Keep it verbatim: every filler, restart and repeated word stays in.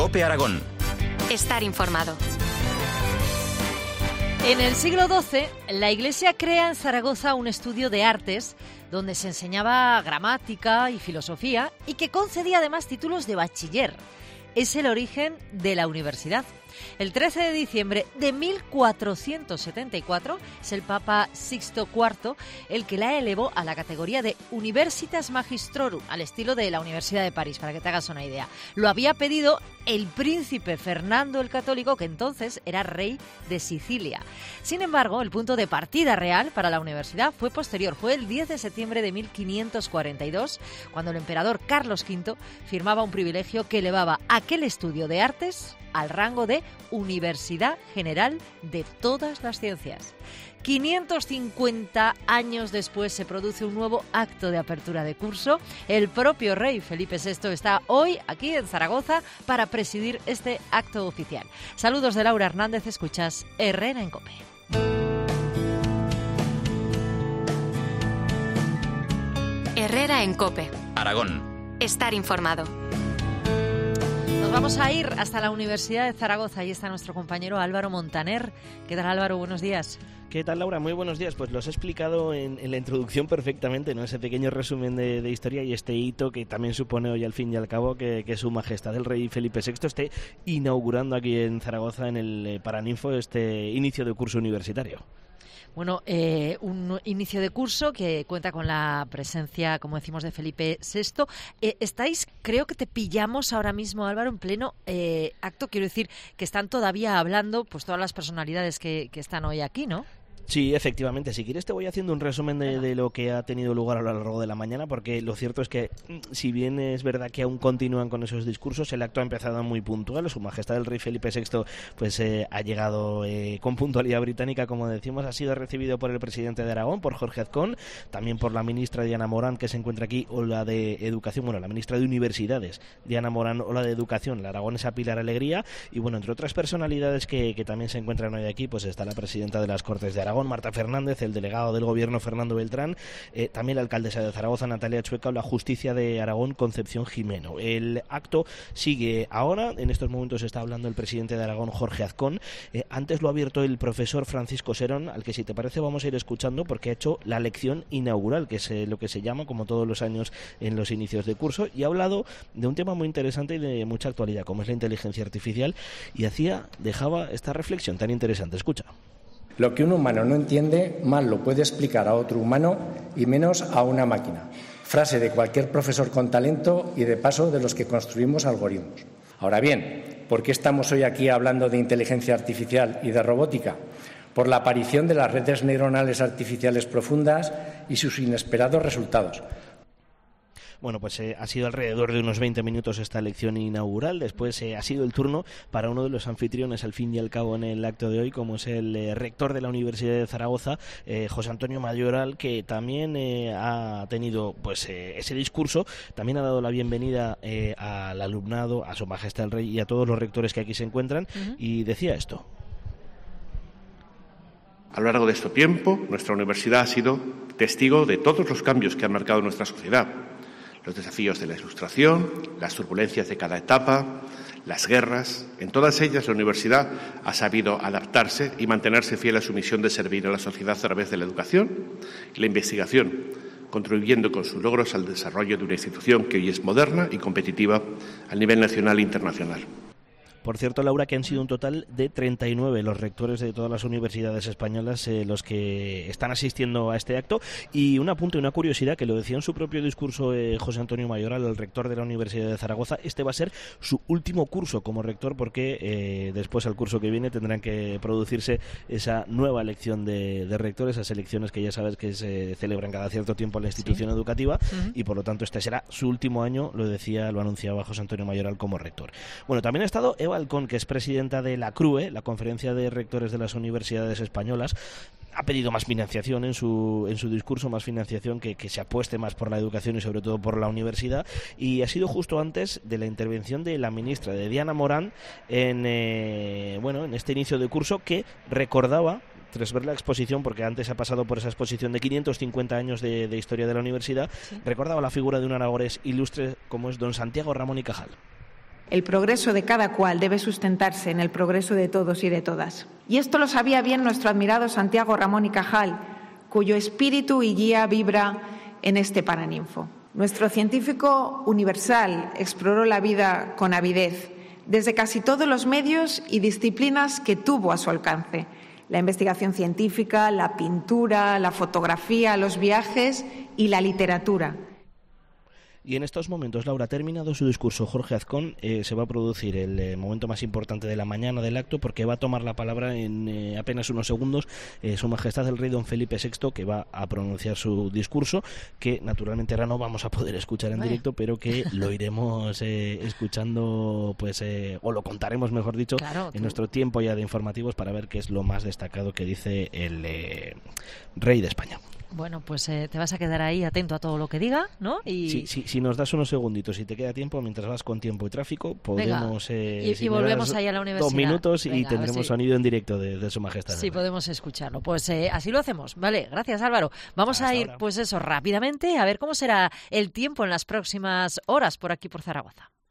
COPE Aragón. Estar informado. En el siglo doce, la Iglesia crea en Zaragoza un estudio de artes donde se enseñaba gramática y filosofía y que concedía además títulos de bachiller. Es el origen de la universidad. El trece de diciembre de mil cuatrocientos setenta y cuatro es el Papa Sixto cuarto el que la elevó a la categoría de Universitas Magistrorum, al estilo de la Universidad de París, para que te hagas una idea. Lo había pedido el príncipe Fernando el Católico, que entonces era rey de Sicilia. Sin embargo, el punto de partida real para la universidad fue posterior. Fue el diez de septiembre de mil quinientos cuarenta y dos, cuando el emperador Carlos quinto firmaba un privilegio que elevaba aquel estudio de artes al rango de Universidad General de todas las ciencias. quinientos cincuenta años después se produce un nuevo acto de apertura de curso. El propio rey Felipe sexto está hoy aquí en Zaragoza para presidir este acto oficial. Saludos de Laura Hernández, escuchas Herrera en COPE. Herrera en COPE. Aragón. Estar informado. Nos vamos a ir hasta la Universidad de Zaragoza. Ahí está nuestro compañero Álvaro Montaner. ¿Qué tal, Álvaro? Buenos días. ¿Qué tal, Laura? Muy buenos días. Pues lo has explicado en, en la introducción perfectamente, ¿no? Ese pequeño resumen de, de historia y este hito que también supone hoy, al fin y al cabo, que, que Su Majestad el Rey Felipe sexto esté inaugurando aquí en Zaragoza, en el eh, Paraninfo, este inicio de curso universitario. Bueno, eh, un inicio de curso que cuenta con la presencia, como decimos, de Felipe sexto. Eh, estáis, creo que te pillamos ahora mismo, Álvaro, en pleno eh, acto. Quiero decir que están todavía hablando pues todas las personalidades que, que están hoy aquí, ¿no? Sí, efectivamente. Si quieres te voy haciendo un resumen de, de lo que ha tenido lugar a lo largo de la mañana, porque lo cierto es que, si bien es verdad que aún continúan con esos discursos, el acto ha empezado muy puntual. Su Majestad el Rey Felipe sexto pues eh, ha llegado eh, con puntualidad británica, como decimos. Ha sido recibido por el presidente de Aragón, por Jorge Azcón, también por la ministra Diana Morán, que se encuentra aquí, o la de Educación, bueno, la ministra de Universidades, Diana Morán, o la de Educación, la aragonesa Pilar Alegría, y bueno, entre otras personalidades que, que también se encuentran hoy aquí, pues está la presidenta de las Cortes de Aragón, Marta Fernández, el delegado del gobierno Fernando Beltrán, eh, también la alcaldesa de Zaragoza Natalia Chueca, o la justicia de Aragón Concepción Jimeno. El acto sigue ahora. En estos momentos está hablando el presidente de Aragón, Jorge Azcón. Eh, antes lo ha abierto el profesor Francisco Serón, al que, si te parece, vamos a ir escuchando, porque ha hecho la lección inaugural, que es eh, lo que se llama, como todos los años, en los inicios de curso, y ha hablado de un tema muy interesante y de mucha actualidad, como es la inteligencia artificial, y hacía, dejaba esta reflexión tan interesante. Escucha. Lo que un humano no entiende, mal lo puede explicar a otro humano y menos a una máquina. Frase de cualquier profesor con talento y, de paso, de los que construimos algoritmos. Ahora bien, ¿por qué estamos hoy aquí hablando de inteligencia artificial y de robótica? Por la aparición de las redes neuronales artificiales profundas y sus inesperados resultados. Bueno, pues eh, ha sido alrededor de unos veinte minutos esta lección inaugural. Después eh, ha sido el turno para uno de los anfitriones, al fin y al cabo, en el acto de hoy, como es el eh, rector de la Universidad de Zaragoza, eh, José Antonio Mayoral, que también eh, ha tenido pues eh, ese discurso. También ha dado la bienvenida eh, al alumnado, a Su Majestad el Rey y a todos los rectores que aquí se encuentran, uh-huh. Y decía esto. A lo largo de este tiempo, nuestra universidad ha sido testigo de todos los cambios que han marcado nuestra sociedad. Los desafíos de la Ilustración, las turbulencias de cada etapa, las guerras. En todas ellas, la universidad ha sabido adaptarse y mantenerse fiel a su misión de servir a la sociedad a través de la educación y la investigación, contribuyendo con sus logros al desarrollo de una institución que hoy es moderna y competitiva a nivel nacional e internacional. Por cierto, Laura, que han sido un total de treinta y nueve los rectores de todas las universidades españolas eh, los que están asistiendo a este acto. Y un apunte, una curiosidad, que lo decía en su propio discurso eh, José Antonio Mayoral, el rector de la Universidad de Zaragoza. Este va a ser su último curso como rector, porque eh, después, al curso que viene, tendrán que producirse esa nueva elección de, de rectores, esas elecciones que ya sabes que se celebran cada cierto tiempo en la institución sí. educativa, uh-huh. y por lo tanto este será su último año, lo decía, lo anunciaba José Antonio Mayoral como rector. Bueno, también ha estado Eva Alcón, que es presidenta de la CRUE, la Conferencia de Rectores de las Universidades Españolas. Ha pedido más financiación en su en su discurso, más financiación, que, que se apueste más por la educación y sobre todo por la universidad, y ha sido justo antes de la intervención de la ministra, de Diana Morán, en eh, bueno en este inicio de curso, que recordaba, tras ver la exposición, porque antes ha pasado por esa exposición de quinientos cincuenta años de, de historia de la universidad, sí. recordaba la figura de un aragonés ilustre como es don Santiago Ramón y Cajal. El progreso de cada cual debe sustentarse en el progreso de todos y de todas. Y esto lo sabía bien nuestro admirado Santiago Ramón y Cajal, cuyo espíritu y guía vibra en este Paraninfo. Nuestro científico universal exploró la vida con avidez, desde casi todos los medios y disciplinas que tuvo a su alcance. La investigación científica, la pintura, la fotografía, los viajes y la literatura. Y en estos momentos, Laura, ha terminado su discurso Jorge Azcón. Eh, se va a producir el eh, momento más importante de la mañana del acto, porque va a tomar la palabra en eh, apenas unos segundos eh, Su Majestad el Rey Don Felipe sexto, que va a pronunciar su discurso, que naturalmente ahora no vamos a poder escuchar en directo, pero que lo iremos eh, escuchando, pues eh, o lo contaremos, mejor dicho, claro, en nuestro tiempo ya de informativos, para ver qué es lo más destacado que dice el eh, Rey de España. Bueno, pues eh, te vas a quedar ahí atento a todo lo que diga, ¿no? Y... Sí, sí, si nos das unos segunditos y te queda tiempo, mientras vas con tiempo y tráfico, podemos... Eh, y, si y volvemos ahí a la universidad. Dos minutos. Venga, y tendremos sí. sonido en directo de, de Su Majestad. Sí, podemos escucharlo. Pues eh, así lo hacemos. Vale, gracias, Álvaro. Vamos Hasta a ir, ahora. pues eso, rápidamente, a ver cómo será el tiempo en las próximas horas por aquí, por Zaragoza.